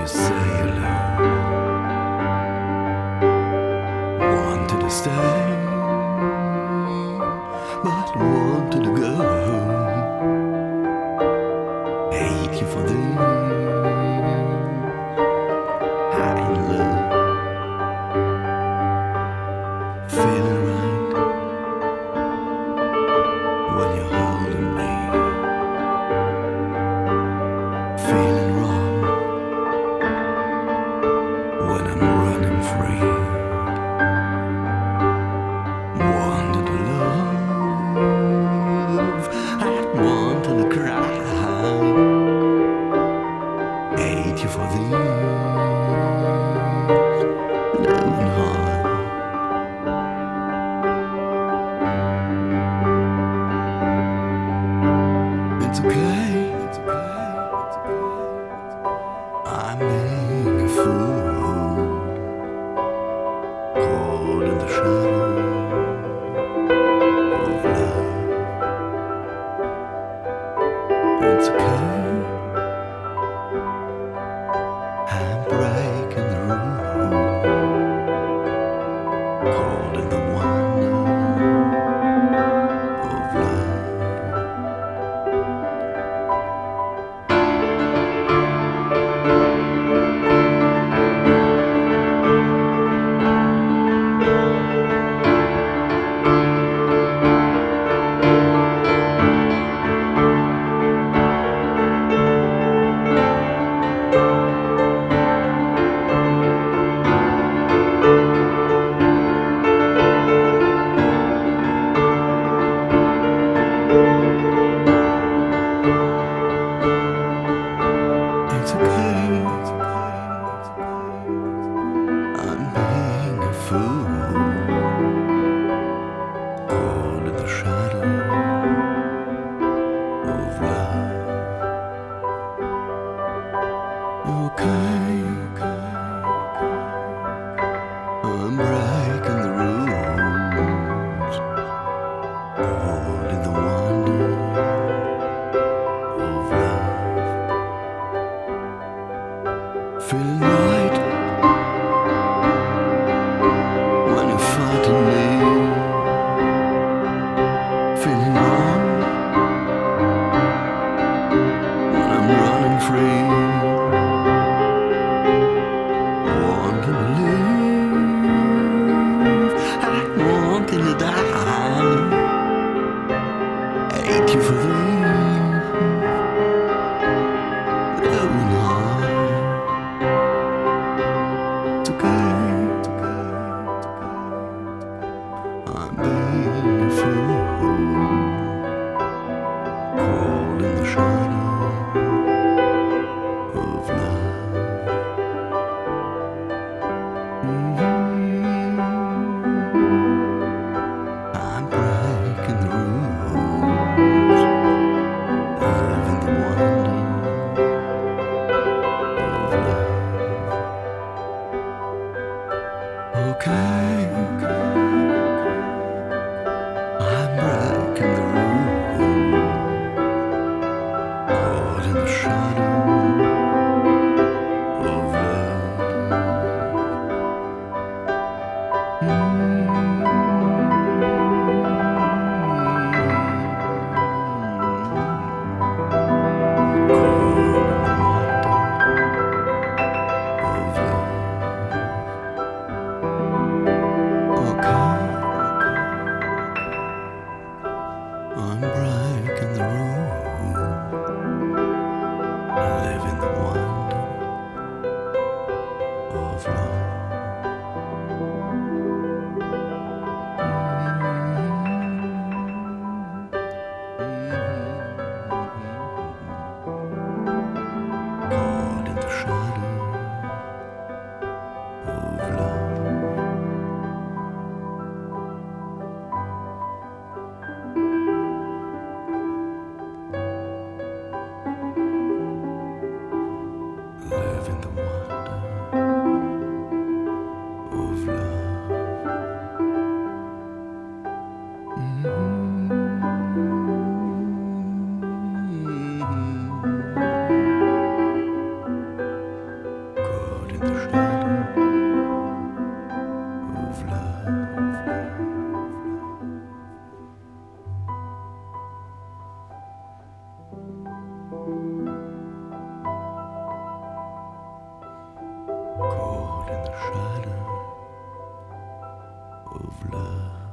you say you love, wanted to stay, but wanted to go home. Hate you for this. I love, feeling right when you're holding me, feeling wrong when I'm running free. Wanted to love, I wanted to cry. Hate you for this, loving heart. It's okay, it's okay, it's okay. I'm being a fool, caught in the shadow of love. It's okay, I'm breaking the rules, caught in the wonder of love. It's okay, it's okay, it's okay. I'm being a fool, caught in the shadow of love. Okay, okay, I'm breaking the rules, caught in the wonder of love. Feeling right when you're fighting me, feeling wrong when I'm running free. Wanting to live, I wanting to die. Hate you for this, loving heart. in the shadow of love. Caught in the shadow of love.